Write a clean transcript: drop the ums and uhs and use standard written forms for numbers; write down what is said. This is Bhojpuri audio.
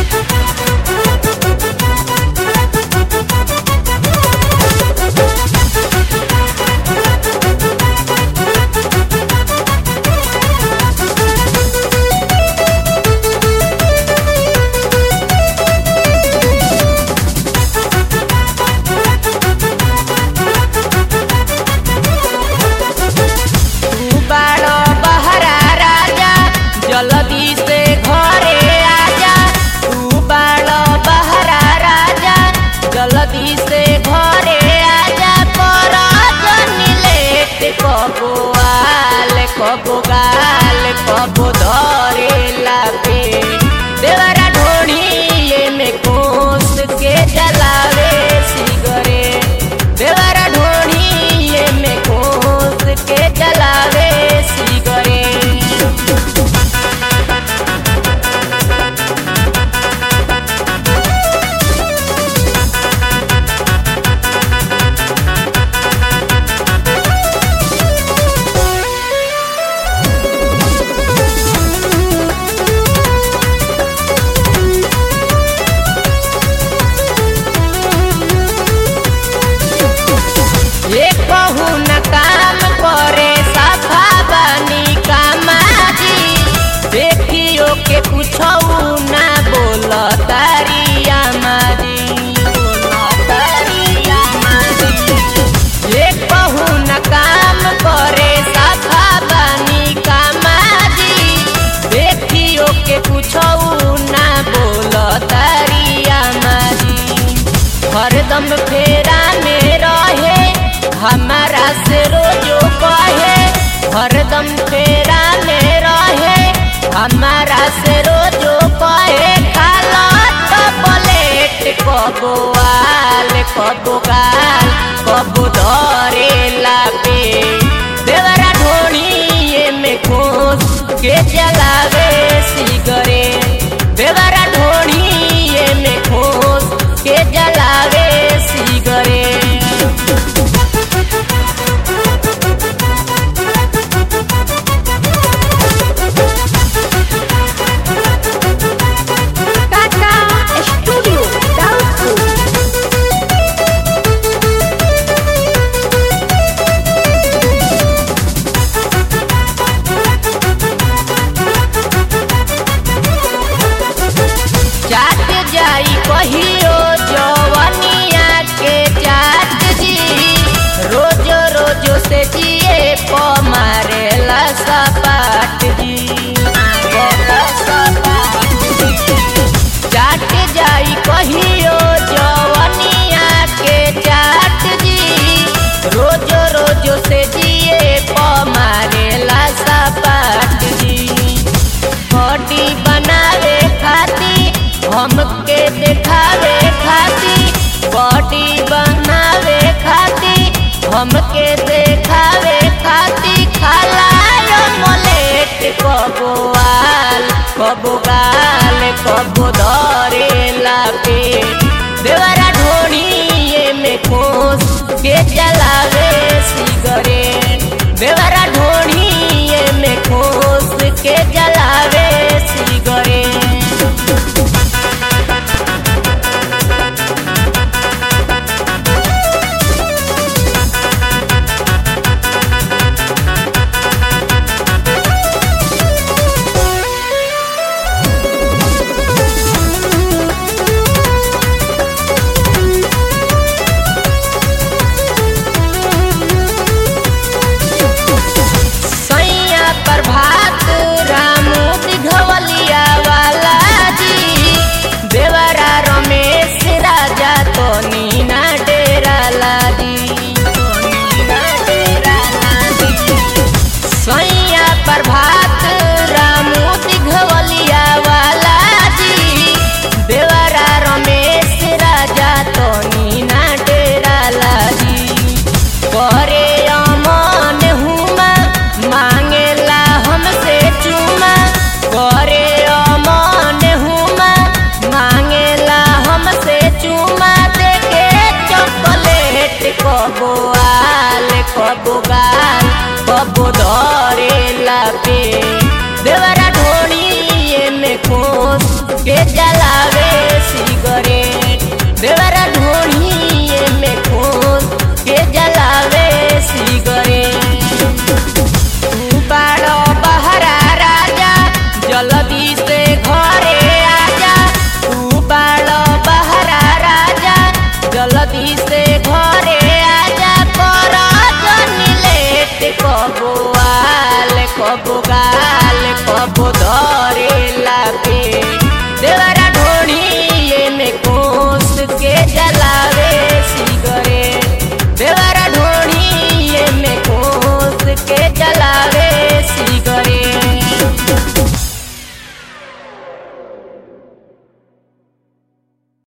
हरदम फेरा में रहे हमारा से रोजो कहे, हरदम फेरा में रहे हमारा से रोजो कहे। खाला तो प्लेट कबो आल कबो गाल कबो धरेला पे, देवरा ढोणिए में खोस के जलावे सिगरेट, देवरा ढोणिए में खोस के जलावे सिगरेट। कहियो जवनिया के जात जी, रोजो रोजो से जिए प मारेला सपाट जी, जाट जाई कहियो जवनिया के जाट जी, रोजो रोजो से जिए प मारेला सपाट जी। बॉडी बनावे खाती हमके देखावे खाती, बॉडी बनावे खाती हमके देखावे खाती। खाला मोलेट कबो आल कबो गाल कबो धरेला पेट, देवरा ढोणिए में खोस के जलावे सिगरेट, देवरा ढोणिए में खोस के जलावे सिगरेट। प्रभात राम के जलावे सिगरेट, देवरा ढोढ़िए में खून के जलावे सिगरेट। तू बाड़ो बहरा राजा जल्दी से घरे आजा, तू बाड़ो बहरा राजा जल्दी से घरे आजा, कर जनी लेट कबो आल कबो गा